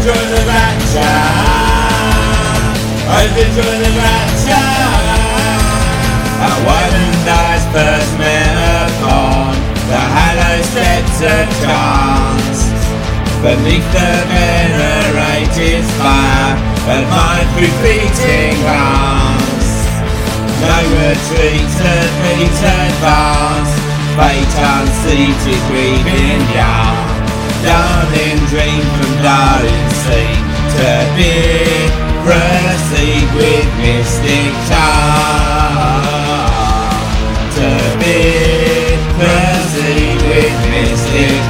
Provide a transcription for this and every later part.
enjoy the rapture. I've enjoyed the rapture. At Wyvern Dies first met upon the hallowed steps of chance. Beneath the venerated fire of my retreating glance. No retreat at feet advance. Fate unseated weaving yarn. Darling dream from darling scene to be proceed with mystic charm. To be proceed with mystic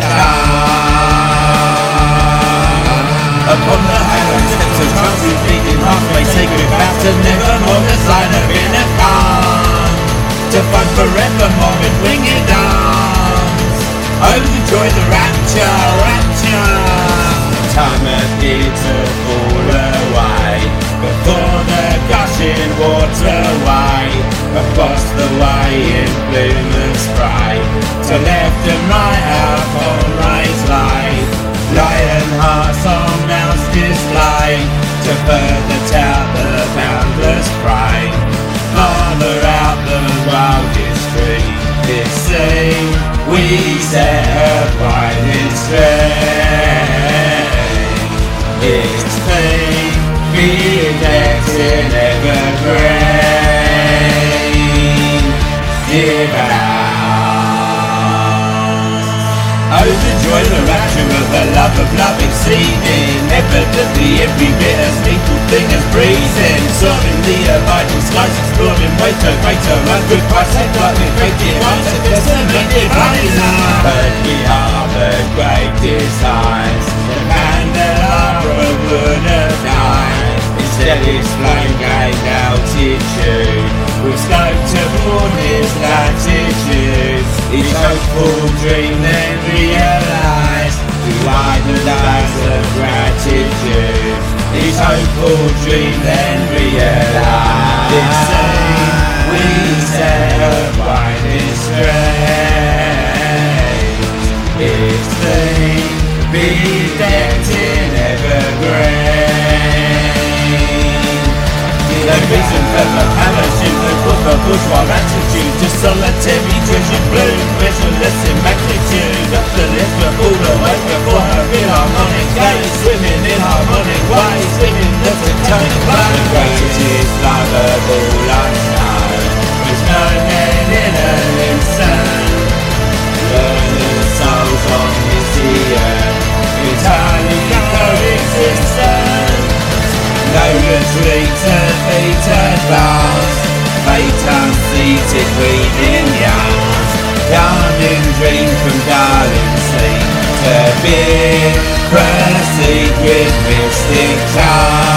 charm. Upon the hallowed steps of trance, repeating halfway sacred vows to nevermore the sign of inner calm. To find forevermore in winged arms. Oh, the joy, the rapture, rapture. Time appeared to fall away before the gushing water way. Across the way in bloom and spray, to left and right our comrades lay. Lion hearts on mounts display, to further tell the boundless prey. Farther out the wildest dream, this scene we set a brightest stream. Its theme be decked in evergreen, devout. Oh, the joy, the rapture of the love of love exceeding evidently every bit as lethal thing as breathing. Soaring the abiding skies, exploring ways to greater and good price. Head like the great divine, to decimated rising. But we are the great desires, the candelabra would have died. Instead it's flame gained altitude, with scope to broaden its latitude. Each hopeful dream then realised, we widen the eyes of gratitude. Each hopeful dream then realised, this scene we set a winding straight. Its theme be decked in evergreen. No reason for the parachute, no cause for bourgeois attitude. Just solitary treasure bloom, measureless in magnitude. Up the list but all the way before her philharmonic gaze. Swimming in harmonic ways, singing the tectonic flow. The greatest love of all unknown, with no head in an insane. Learning souls on this earth, entirely coexistent. No retreat at feet advance. Fate unseated weaving yarns. Darling dream from darling sleep, to be proceed with mystic charm.